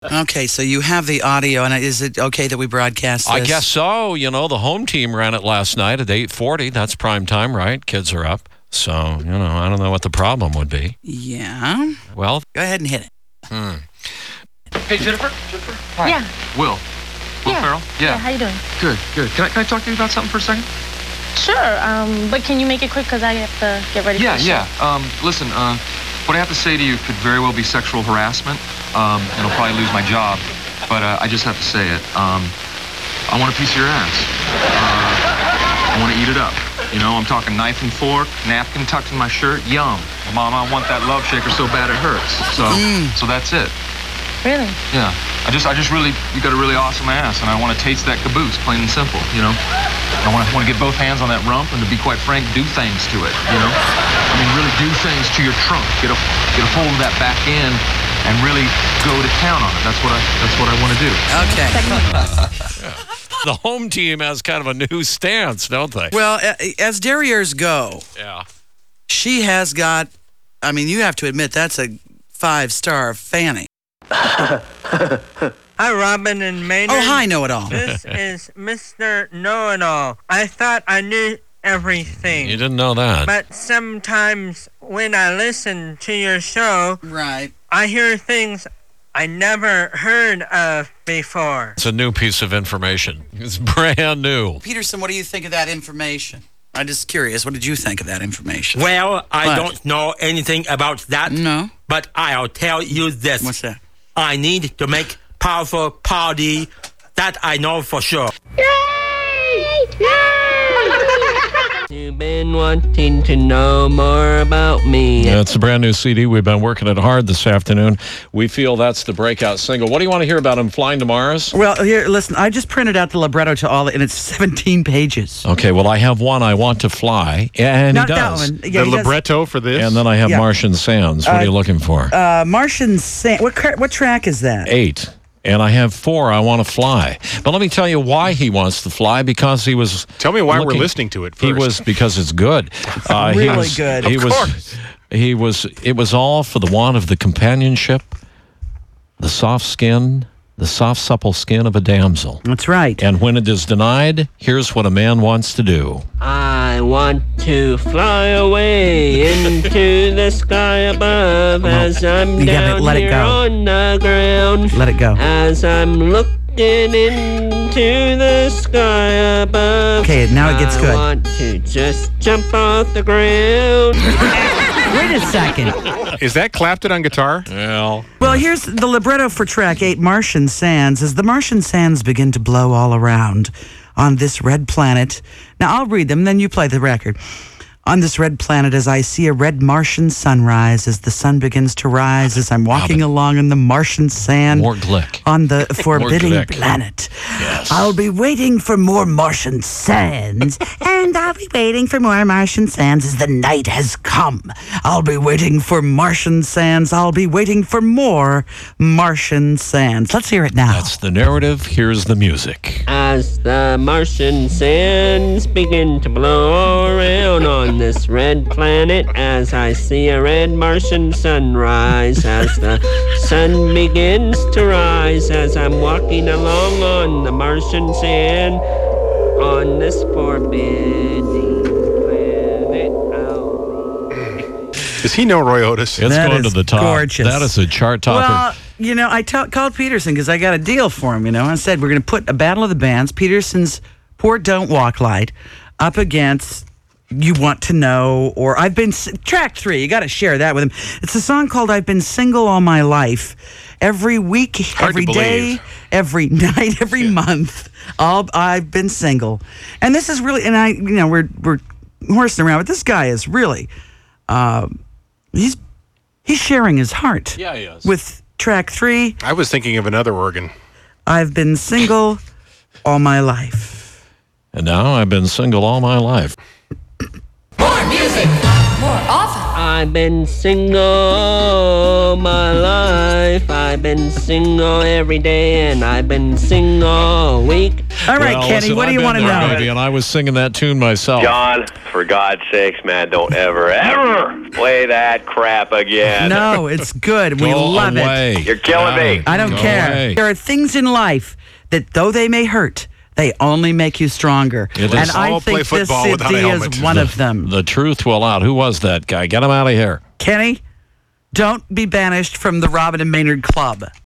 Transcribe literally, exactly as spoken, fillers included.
Okay, so you have the audio, and is it okay that we broadcast this? I guess so. You know, the home team ran it last night at eight forty. That's prime time, right? Kids are up. So, you know, I don't know what the problem would be. Yeah. Well, go ahead and hit it. Hmm. Hey, Jennifer? Jennifer? Hi. Yeah. Will. Will Yeah. Ferrell? Yeah, how you doing? Good, good. Can I, can I talk to you about something for a second? Sure, um, but can you make it quick because I have to get ready Yeah, for the show? yeah. Um, listen, uh, what I have to say to you could very well be sexual harassment, um, and I'll probably lose my job, but uh, I just have to say it. Um, I want a piece of your ass. Uh, I want to eat it up. You know, I'm talking knife and fork, napkin tucked in my shirt. Yum. Mama, I want that love shaker so bad it hurts. So, Mm. so that's it. Really? Yeah. I just, I just really, you got a really awesome ass, and I want to taste that caboose, plain and simple. You know. I want to, want to get both hands on that rump, and to be quite frank, do things to it. You know. I mean, really do things to your trunk. Get a, get a hold of that back end, and really go to town on it. That's what I, that's what I want to do. Okay. the home team has kind of a new stance, don't they? Well, as derriers go, Yeah. she has got, I mean, you have to admit, that's a five-star fanny. Hi, Robin and Maynard. Oh, hi, know-it-all. This is Mister Know-it-all. I thought I knew everything. You didn't know that. But sometimes when I listen to your show, Right. I hear things I never heard of before. It's a new piece of information. It's brand new. Peterson, what do you think of that information? I'm just curious. What did you think of that information? Well, I What? don't know anything about that. No. But I'll tell you this. What's that? I need to make powerful party. That I know for sure. You've been wanting to know more about me. Yeah, it's a brand new C D. We've been working it hard this afternoon. We feel that's the breakout single. What do you want to hear about him flying to Mars? Well, here, listen, I just printed out the libretto to all, and it's seventeen pages. Okay, well, I have one, I Want to Fly, and Not he that does. one. Yeah, the he does- libretto for this? And then I have Yeah. Martian Sands. What are you looking for? Uh, Martian Sand. What, cra- what track is that? Eight. And I have four, I Want to Fly. But let me tell you why he wants to fly, because he was... Tell me why looking- we're listening to it first. He was, because it's good. Uh, he Really was, good. He Of was, course. He was, it was all for the want of the companionship, the soft skin, the soft, supple skin of a damsel. That's right. And when it is denied, here's what a man wants to do. I want to fly away into the sky above as I'm You gotta down let it here go. on the ground. Let it go. As I'm looking into the sky above. Okay, now it gets good. I want to just jump off the ground. Wait a second. Is that Clapton on guitar? Well, Well, here's the libretto for track eight, Martian Sands. As the Martian sands begin to blow all around on this red planet. Now, I'll read them, then you play the record. On this red planet, as I see a red Martian sunrise, as the sun begins to rise, as I'm walking along in the Martian sand more glick. on the forbidding glick. planet. Yes. I'll be waiting for more Martian sands, and I'll be waiting for more Martian sands as the night has come. I'll be waiting for Martian sands. I'll be waiting for more Martian sands. Let's hear it now. That's the narrative. Here's the music. As the Martian sands begin to blow around on this red planet, as I see a red Martian sunrise, as the sun begins to rise, as I'm walking along on the Martian sand, on this forbidding planet. I'll Does he know Roy Otis? It's That going to is the top. gorgeous. That is a chart topper. Well, you know, I t- called Peterson because I got a deal for him, you know. I said, we're going to put a Battle of the Bands, Peterson's Poor Don't Walk Light, up against You Want to Know, or I've Been... S- track three, you got to share that with him. It's a song called I've Been Single All My Life. Every week, Hard every to day, believe. every night, every month, all, I've been single. And this is really... And I, you know, we're, we're horsing around, but this guy is really... Uh, he's he's sharing his heart. Yeah, he is. With track three, I was thinking of another organ. I've been single all my life. And now I've been single all my life. More music, more often. I've been single my life. I've been single every day, and I've been single all week. All right, Well, Kenny, listen, what do I've you been want to there, know? baby, and I was singing that tune myself. John, for God's sakes, man, don't ever, ever play that crap again. No, it's good. We Go love away. it. You're killing me. I don't Go care. away. There are things in life that, though they may hurt, they only make you stronger. It is. And I All play think this football C without a D is helmet. one of them. The truth will out. Who was that guy? Get him out of here. Kenny, don't be banished from the Robin and Maynard Club.